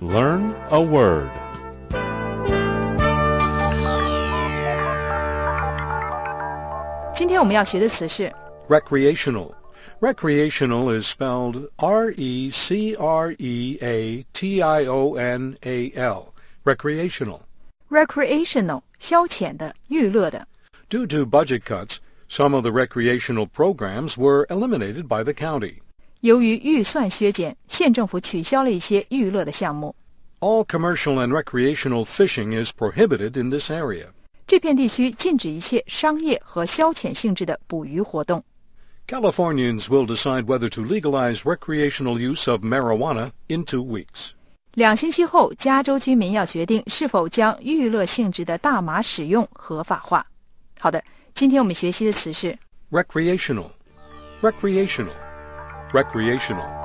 Learn a word. 今天我们要学的词是 Recreational. Recreational is spelled R-E-C-R-E-A-T-I-O-N-A-L. Recreational. recreational 消遣的、娱乐的。 Due to budget cuts, some of the recreational programs were eliminated by the county. 由于预算削减，县政府取消了一些娱乐的项目。 All commercial and recreational fishing is prohibited in this area. 这片地区禁止一切商业和消遣性质的捕鱼活动。 Californians will decide whether to legalize recreational use of marijuana in 2 weeks. 2星期后，加州居民要决定是否将娱乐性质的大麻使用合法化。好的，今天我们学习的词是 Recreational. Recreational. Recreational.